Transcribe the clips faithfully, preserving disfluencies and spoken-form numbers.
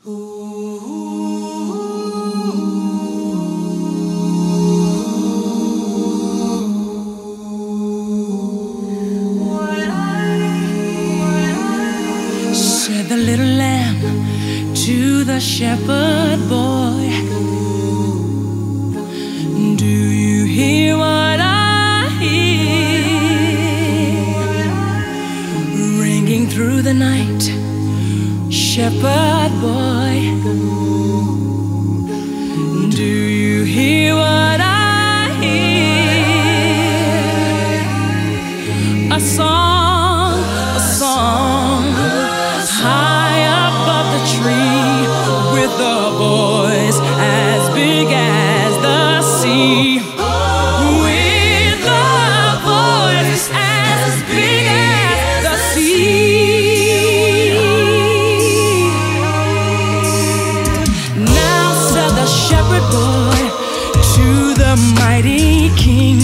Said the little lamb to the shepherd boy, do you hear what I hear? Ringing through the night, shepherd boy, do you hear what I hear? A song, a song, high above the tree, with the voice as big as the sea. With the voice as big as the sea. Now said the shepherd boy to the mighty king,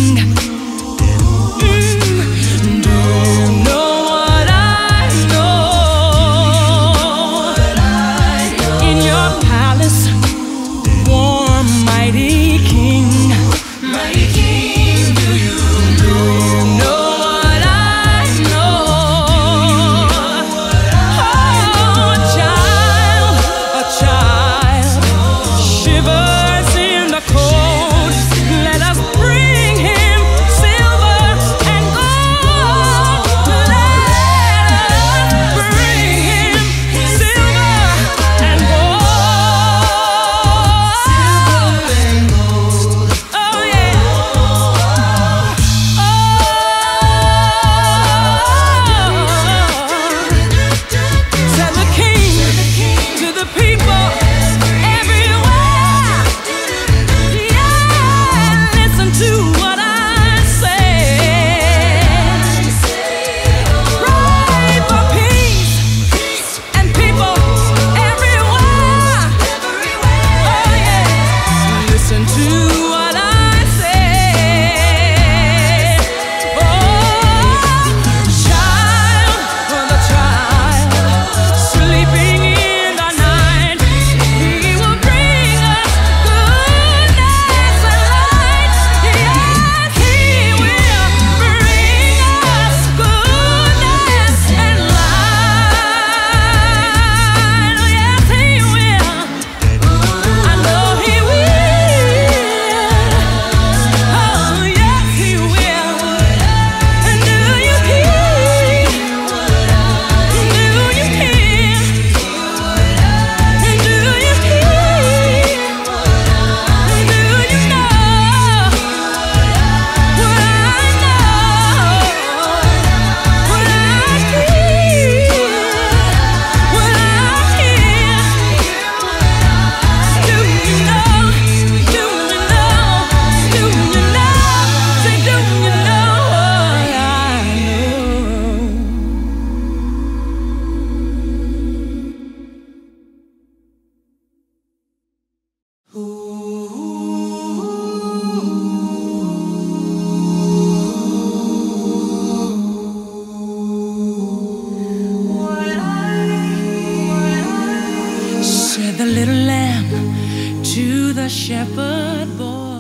the little lamb to the shepherd boy.